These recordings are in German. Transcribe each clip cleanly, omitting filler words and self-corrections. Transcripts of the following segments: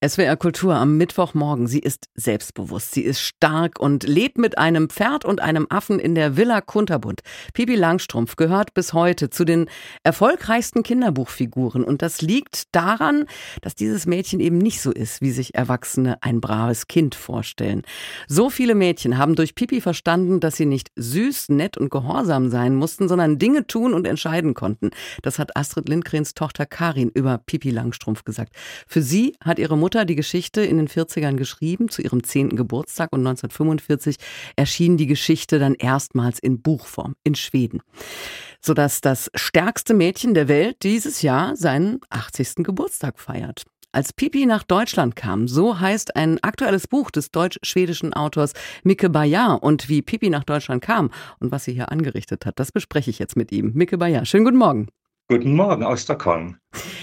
SWR Kultur am Mittwochmorgen. Sie ist selbstbewusst, sie ist stark und lebt mit einem Pferd und einem Affen in der Villa Kunterbund. Pippi Langstrumpf gehört bis heute zu den erfolgreichsten Kinderbuchfiguren. Und das liegt daran, dass dieses Mädchen eben nicht so ist, wie sich Erwachsene ein braves Kind vorstellen. So viele Mädchen haben durch Pippi verstanden, dass sie nicht süß, nett und gehorsam sein mussten, sondern Dinge tun und entscheiden konnten. Das hat Astrid Lindgrens Tochter Karin über Pippi Langstrumpf gesagt. Für sie hat ihre Mutter die Geschichte in den 40ern geschrieben, zu ihrem 10. Geburtstag, und 1945 erschien die Geschichte dann erstmals in Buchform in Schweden. Sodass das stärkste Mädchen der Welt dieses Jahr seinen 80. Geburtstag feiert. Als Pippi nach Deutschland kam, so heißt ein aktuelles Buch des deutsch-schwedischen Autors Micke Bayard. Und wie Pippi nach Deutschland kam und was sie hier angerichtet hat, das bespreche ich jetzt mit ihm. Micke Bayard, schönen guten Morgen. Guten Morgen aus Stockholm.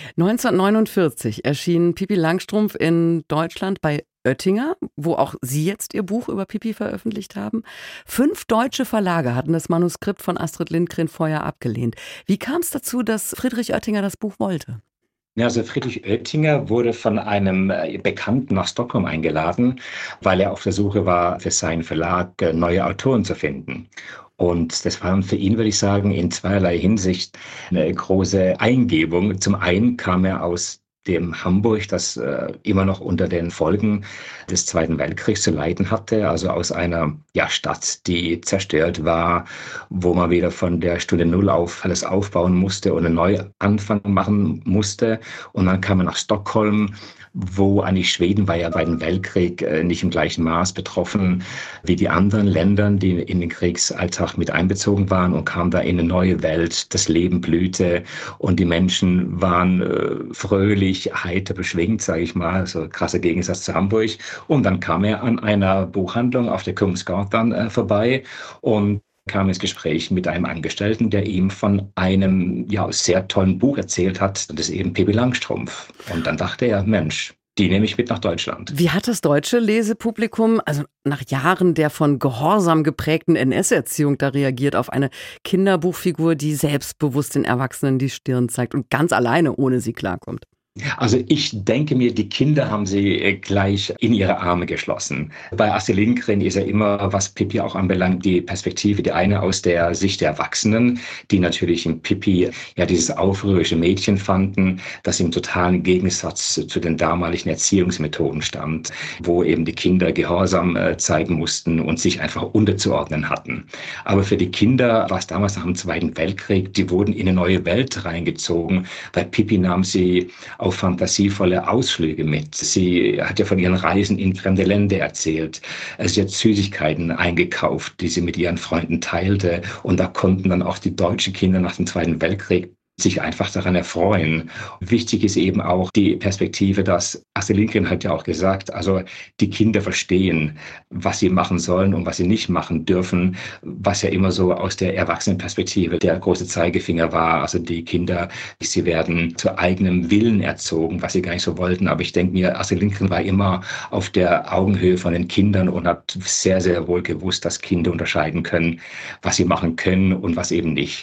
1949 erschien Pippi Langstrumpf in Deutschland bei Oettinger, wo auch Sie jetzt Ihr Buch über Pippi veröffentlicht haben. 5 deutsche Verlage hatten das Manuskript von Astrid Lindgren vorher abgelehnt. Wie kam es dazu, dass Friedrich Oettinger das Buch wollte? Ja, also Friedrich Oettinger wurde von einem Bekannten nach Stockholm eingeladen, weil er auf der Suche war, für seinen Verlag neue Autoren zu finden. Und das war für ihn, würde ich sagen, in zweierlei Hinsicht eine große Eingebung. Zum einen kam er aus dem Hamburg, das immer noch unter den Folgen des Zweiten Weltkriegs zu leiden hatte, also aus einer Stadt, die zerstört war, wo man wieder von der Stunde Null auf alles aufbauen musste und einen Neuanfang machen musste. Und dann kam er nach Stockholm, wo eigentlich Schweden war ja bei dem Weltkrieg nicht im gleichen Maß betroffen wie die anderen Länder, die in den Kriegsalltag mit einbezogen waren, und kam da in eine neue Welt. Das Leben blühte und die Menschen waren fröhlich, heiter, beschwingt, sage ich mal, so ein krasser Gegensatz zu Hamburg. Und dann kam er an einer Buchhandlung auf der Kungsgatan vorbei und kam ins Gespräch mit einem Angestellten, der ihm von einem sehr tollen Buch erzählt hat, das ist eben Pippi Langstrumpf. Und dann dachte er, Mensch, die nehme ich mit nach Deutschland. Wie hat das deutsche Lesepublikum, also nach Jahren der von Gehorsam geprägten NS-Erziehung, da reagiert auf eine Kinderbuchfigur, die selbstbewusst den Erwachsenen die Stirn zeigt und ganz alleine ohne sie klarkommt? Also ich denke mir, die Kinder haben sie gleich in ihre Arme geschlossen. Bei Astrid Lindgren ist ja immer, was Pippi auch anbelangt, die Perspektive, die eine aus der Sicht der Erwachsenen, die natürlich in Pippi dieses aufrührerische Mädchen fanden, das im totalen Gegensatz zu den damaligen Erziehungsmethoden stand, wo eben die Kinder Gehorsam zeigen mussten und sich einfach unterzuordnen hatten. Aber für die Kinder war es damals nach dem Zweiten Weltkrieg, die wurden in eine neue Welt reingezogen. Bei Pippi nahm sie auf fantasievolle Ausflüge mit. Sie hat ja von ihren Reisen in fremde Länder erzählt. Sie hat Süßigkeiten eingekauft, die sie mit ihren Freunden teilte. Und da konnten dann auch die deutschen Kinder nach dem Zweiten Weltkrieg sich einfach daran erfreuen. Wichtig ist eben auch die Perspektive, dass Astrid Lindgren hat ja auch gesagt, also die Kinder verstehen, was sie machen sollen und was sie nicht machen dürfen, was ja immer so aus der Erwachsenenperspektive der große Zeigefinger war. Also die Kinder, sie werden zu eigenem Willen erzogen, was sie gar nicht so wollten. Aber ich denke mir, Astrid Lindgren war immer auf der Augenhöhe von den Kindern und hat sehr, sehr wohl gewusst, dass Kinder unterscheiden können, was sie machen können und was eben nicht.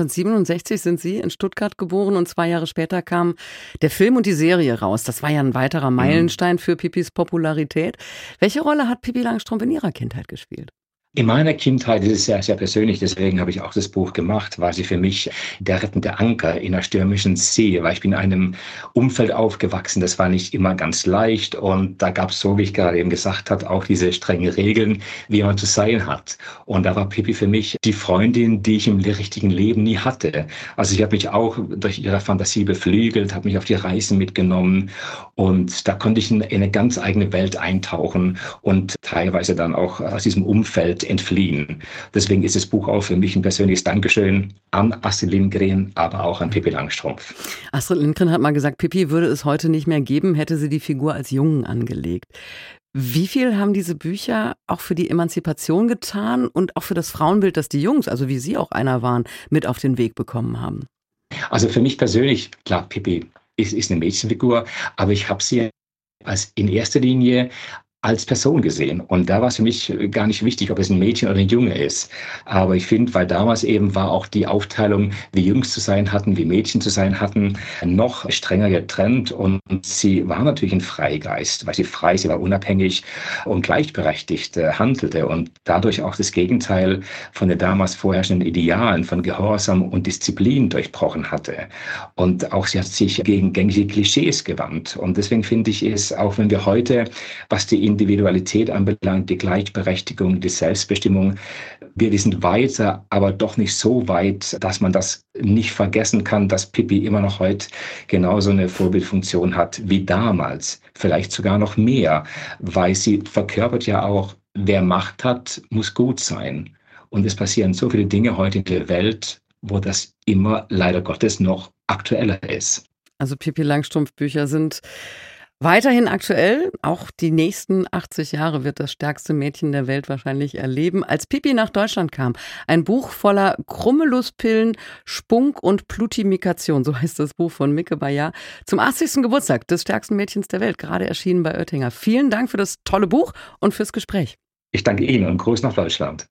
1967 sind Sie in Stuttgart geboren und 2 Jahre später kam der Film und die Serie raus. Das war ja ein weiterer Meilenstein für Pippis Popularität. Welche Rolle hat Pippi Langstrumpf in Ihrer Kindheit gespielt? In meiner Kindheit ist es sehr, sehr persönlich, deswegen habe ich auch das Buch gemacht, war sie für mich der rettende Anker in einer stürmischen See, weil ich bin in einem Umfeld aufgewachsen, das war nicht immer ganz leicht, und da gab es, so wie ich gerade eben gesagt habe, auch diese strengen Regeln, wie man zu sein hat. Und da war Pippi für mich die Freundin, die ich im richtigen Leben nie hatte. Also ich habe mich auch durch ihre Fantasie beflügelt, habe mich auf die Reisen mitgenommen, und da konnte ich in eine ganz eigene Welt eintauchen und teilweise dann auch aus diesem Umfeld entfliehen. Deswegen ist das Buch auch für mich ein persönliches Dankeschön an Astrid Lindgren, aber auch an Pippi Langstrumpf. Astrid Lindgren hat mal gesagt, Pippi würde es heute nicht mehr geben, hätte sie die Figur als Jungen angelegt. Wie viel haben diese Bücher auch für die Emanzipation getan und auch für das Frauenbild, das die Jungs, also wie Sie auch einer waren, mit auf den Weg bekommen haben? Also für mich persönlich, klar, Pippi ist eine Mädchenfigur, aber ich habe sie als in erster Linie als Person gesehen. Und da war es für mich gar nicht wichtig, ob es ein Mädchen oder ein Junge ist. Aber ich finde, weil damals eben war auch die Aufteilung, wie Jungs zu sein hatten, wie Mädchen zu sein hatten, noch strenger getrennt. Und sie war natürlich ein Freigeist, weil sie war unabhängig und gleichberechtigt handelte und dadurch auch das Gegenteil von den damals vorherrschenden Idealen von Gehorsam und Disziplin durchbrochen hatte. Und auch sie hat sich gegen gängige Klischees gewandt. Und deswegen finde ich es, auch wenn wir heute, was die Individualität anbelangt, die Gleichberechtigung, die Selbstbestimmung, wir sind weiter, aber doch nicht so weit, dass man das nicht vergessen kann, dass Pippi immer noch heute genauso eine Vorbildfunktion hat wie damals. Vielleicht sogar noch mehr, weil sie verkörpert ja auch, wer Macht hat, muss gut sein. Und es passieren so viele Dinge heute in der Welt, wo das immer leider Gottes noch aktueller ist. Also Pippi Langstrumpf Bücher sind weiterhin aktuell. Auch die nächsten 80 Jahre wird das stärkste Mädchen der Welt wahrscheinlich erleben. Als Pippi nach Deutschland kam, ein Buch voller Krummeluspillen, Spunk und Plutimikation, so heißt das Buch von Micke Bayer, zum 80. Geburtstag des stärksten Mädchens der Welt, gerade erschienen bei Oettinger. Vielen Dank für das tolle Buch und fürs Gespräch. Ich danke Ihnen und Gruß nach Deutschland.